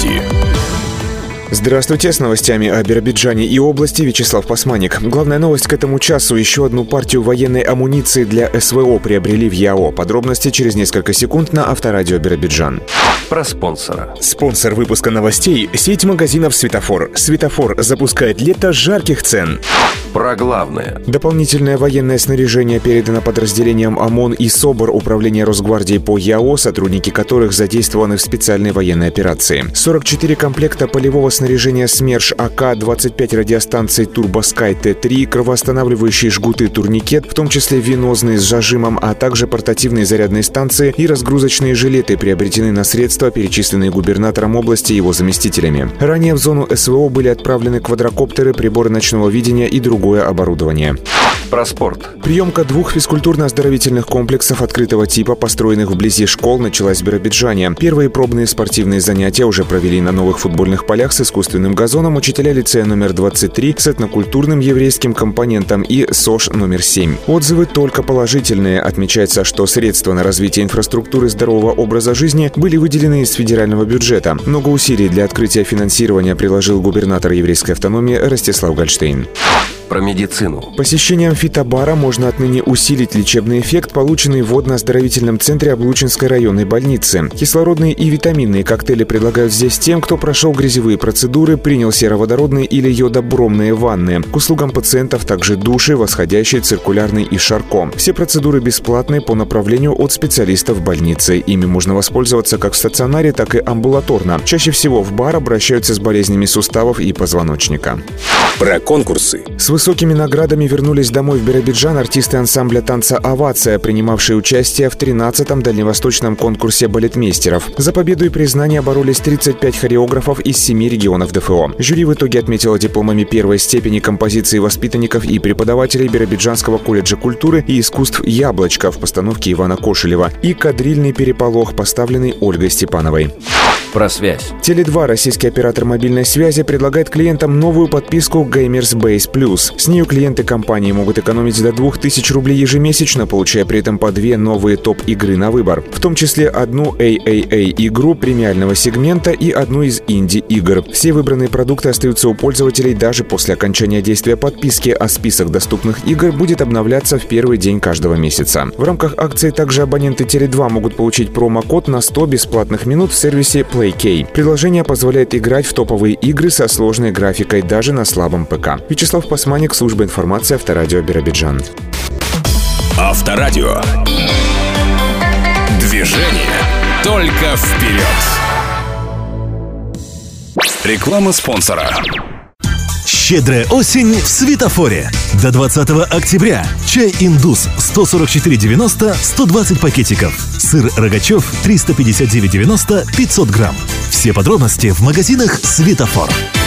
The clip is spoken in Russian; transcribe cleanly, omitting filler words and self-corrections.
Новости. Здравствуйте, с новостями о Биробиджане и области Вячеслав Посманник. Главная новость к этому часу. Еще одну партию военной амуниции для СВО приобрели в ЯО. Подробности через несколько секунд на Авторадио Биробиджан. Про спонсора. Спонсор выпуска новостей – сеть магазинов «Светофор». «Светофор» запускает лето жарких цен. Про главное. Дополнительное военное снаряжение передано подразделениям ОМОН и СОБР Управления Росгвардии по ЯО, сотрудники которых задействованы в специальной военной операции. 44 комплекта полевого снаряжения СМЕРШ АК, 25 радиостанций Турбоскай Т3, кровоостанавливающие жгуты турникет, в том числе венозные с зажимом, а также портативные зарядные станции и разгрузочные жилеты приобретены на средства, перечисленные губернатором области и его заместителями. Ранее в зону СВО были отправлены квадрокоптеры, приборы ночного видения и другое оборудование. Про спорт. Приемка 2 физкультурно-оздоровительных комплексов открытого типа, построенных вблизи школ, началась в Биробиджане. Первые пробные спортивные занятия уже провели на новых футбольных полях с искусственным газоном учителя лицея номер 23 с этнокультурным еврейским компонентом и СОЖ номер 7. Отзывы только положительные. Отмечается, что средства на развитие инфраструктуры здорового образа жизни были выделены из федерального бюджета. Много усилий для открытия финансирования приложил губернатор еврейской автономии Ростислав Гольштейн. Про медицину. Посещением фитобара можно отныне усилить лечебный эффект, полученный в водно-оздоровительном центре Облучинской районной больницы. Кислородные и витаминные коктейли предлагают здесь тем, кто прошел грязевые процедуры, принял сероводородные или йодобромные ванны. К услугам пациентов также души, восходящий, циркулярный и шарко. Все процедуры бесплатные по направлению от специалистов больницы. Ими можно воспользоваться как в стационаре, так и амбулаторно. Чаще всего в бар обращаются с болезнями суставов и позвоночника. Про конкурсы. С высокими наградами вернулись домой в Биробиджан артисты ансамбля танца «Овация», принимавшие участие в 13-м дальневосточном конкурсе балетмейстеров. За победу и признание боролись 35 хореографов из 7 регионов ДФО. Жюри в итоге отметило дипломами первой степени композиции воспитанников и преподавателей Биробиджанского колледжа культуры и искусств «Яблочко» в постановке Ивана Кошелева и кадрильный переполох, поставленный Ольгой Степановой. Про связь. Теле2, российский оператор мобильной связи, предлагает клиентам новую подписку Gamers Base Plus. С нее клиенты компании могут экономить до 2000 рублей ежемесячно, получая при этом по 2 новые топ-игры на выбор. В том числе одну AAA-игру премиального сегмента и одну из инди-игр. Все выбранные продукты остаются у пользователей даже после окончания действия подписки, а список доступных игр будет обновляться в первый день каждого месяца. В рамках акции также абоненты Теле2 могут получить промокод на 100 бесплатных минут в сервисе PlayK. Приложение позволяет играть в топовые игры со сложной графикой даже на слабом ПК. Вячеслав Посманник, служба информации Авторадио Биробиджан. Авторадио. Движение только вперед. Реклама спонсора. Щедрая осень в «Светофоре». До 20 октября. Чай «Индус» 144,90, 120 пакетиков. Сыр «Рогачев» 359,90, 500 грамм. Все подробности в магазинах «Светофор».